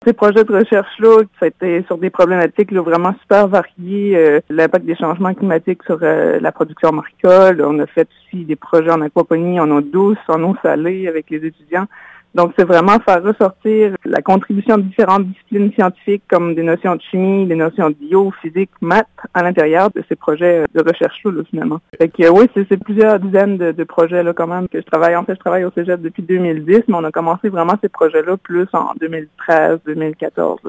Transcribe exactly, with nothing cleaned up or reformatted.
Ces projets de recherche-là, ça a été sur des problématiques là, vraiment super variées. Euh, l'impact des changements climatiques sur euh, la production maricole. On a fait aussi des projets en aquaponie, en eau douce, en eau salée avec les étudiants. Donc, c'est vraiment faire ressortir la contribution de différentes disciplines scientifiques comme des notions de chimie, des notions de bio, physique, maths à l'intérieur de ces projets de recherche-là, là, finalement. Fait que oui, c'est, c'est plusieurs dizaines de, de projets là quand même que je travaille. En fait, je travaille au Cégep depuis deux mille dix, mais on a commencé vraiment ces projets-là plus en deux mille treize, deux mille quatorze. Là.